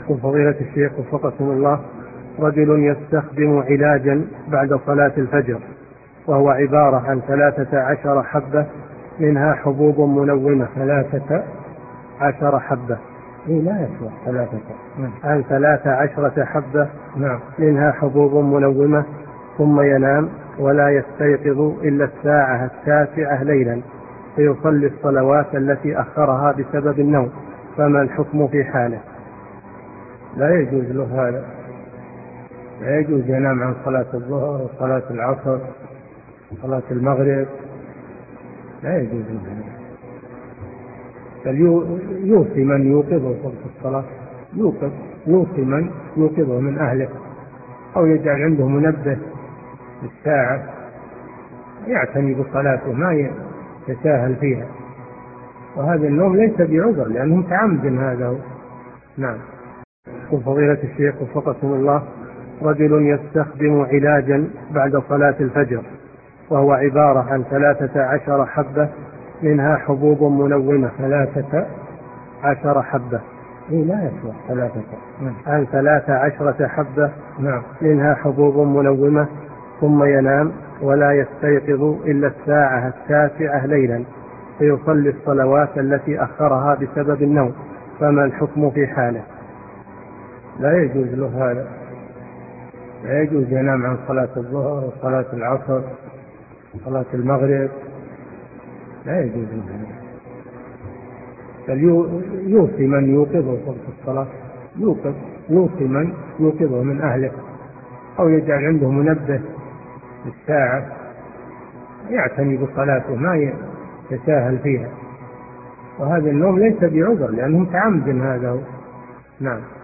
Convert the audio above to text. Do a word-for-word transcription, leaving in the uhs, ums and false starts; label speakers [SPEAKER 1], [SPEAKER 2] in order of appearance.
[SPEAKER 1] فضيلة الشيخ وفقكم الله، رجل يستخدم علاجا بعد صلاة الفجر وهو عبارة عن ثلاثة عشر حبة منها حبوب منومة. ثلاثة عشر حبة
[SPEAKER 2] إيه لا يصلح ثلاثة
[SPEAKER 1] عن ثلاثة عشرة حبة
[SPEAKER 2] نعم.
[SPEAKER 1] منها حبوب منومة، ثم ينام ولا يستيقظ إلا الساعة التاسعة ليلا فيصلي الصلوات التي أخرها بسبب النوم، فما الحكم في حاله؟
[SPEAKER 2] لا يجوز له هذا، لا يجوز ينام عن صلاة الظهر وصلاة العصر وصلاة المغرب، لا يجوز له هذا. بل يوصي من يوقظه وقت الصلاة، يوقظ يوصي من يوقظه من أهله، أو يجعل عنده منبه الساعة يعتني بصلاته ما يتساهل فيها، وهذا النوم ليس بعذر لأنه متعمد هذا هو. نعم.
[SPEAKER 1] فضيلة الشيخ وفقكم الله، رجل يستخدم علاجا بعد صلاة الفجر وهو عبارة عن ثلاثة عشر حبة منها حبوب منومة.
[SPEAKER 2] ثلاثة
[SPEAKER 1] عشر حبة
[SPEAKER 2] إيه لا يصلح ثلاثة
[SPEAKER 1] عن ثلاثة عشرة حبة
[SPEAKER 2] نعم.
[SPEAKER 1] منها حبوب منومة، ثم ينام ولا يستيقظ إلا الساعة التاسعة ليلا فيصلي الصلوات التي أخرها بسبب النوم، فما الحكم في حاله؟
[SPEAKER 2] لا يجوز له هذا، لا يجوز ينام عن صلاة الظهر وصلاة العصر وصلاة المغرب، لا يجوز له هذا. بل يوصي من يوقظه وقت الصلاة، يوقظ يوصي من يوقظه من أهله، أو يجعل عنده منبه الساعة يعتني بصلاته ما يتساهل فيها، وهذا النوم ليس بعذر لأنه متعمد هذا هو. نعم.